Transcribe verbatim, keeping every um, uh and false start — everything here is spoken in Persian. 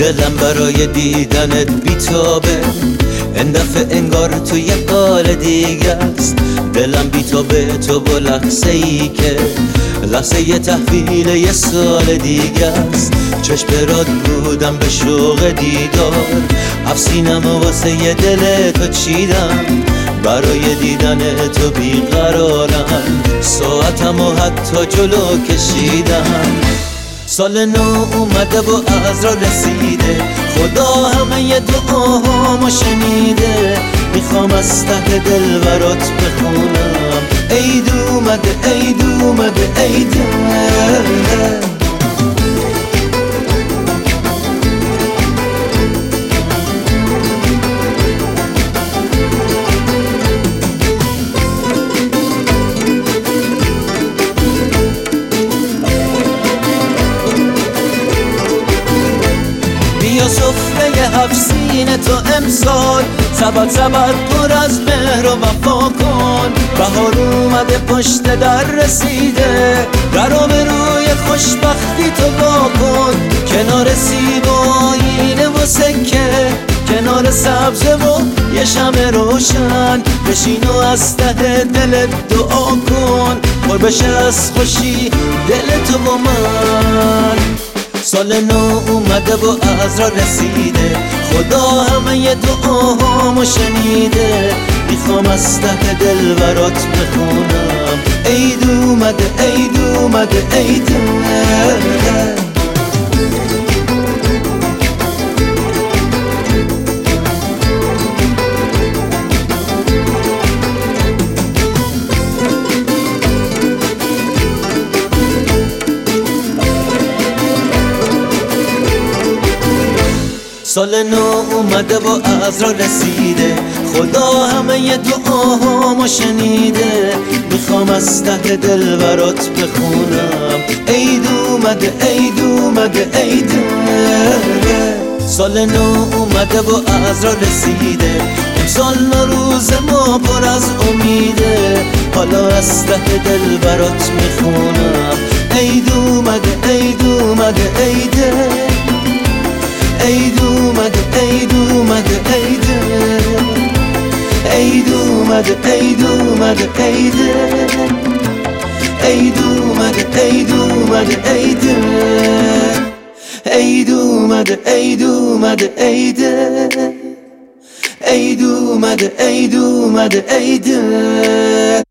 دلم برای دیدنت بیتابه، این دفعه انگار تو یه حال دیگه است. دلم بیتابه تو با لحظه ای که لحظه یه تحویل یه سال دیگه است. چشم برات بودم به شوق دیدار، افسینم و واسه یه دل تو چیدم. برای دیدن تو بیقرارم، ساعتم و حتی جلو کشیدم. سال نو اومده و از را رسیده، خدا همه ی دعاهامو شنیده. میخوام از ته دل برات بخونم، عید اومده عید اومده عیده. بیا سفره هفت سینه تو امسال سبد سبد پر از مهر و وفا کن. بهار اومده پشت در رسیده، در و به روی خوشبختی تو وا کن. کنار سیب و آینه و سکه، کنار سبز و یه شمع روشن، بشین و از ته دلت دعا کن، پر بشه از خوشی دل تو و من. سال نو اومده و از را رسیده، خدا همه ی دعاهامو شنیده. میخوام از ته دل برات بخونم، عید اومده عید اومده عیده. سال نو اومده و از را رسیده، خدا همه ی دعاهامو شنیده. میخوام از ته دل برات بخونم، عید اومده عید اومده عیده. سال نو اومده و از را رسیده، امسال نوروز ما پر از امیده. حالا از ته دل برات میخونم، عید اومده عید اومده عیده. عید اومده عید اومده عیده. عید اومده عید اومده عیده. عید اومده عید اومده عیده. عید اومده عید اومده عیده. عید اومده عید اومده عیده.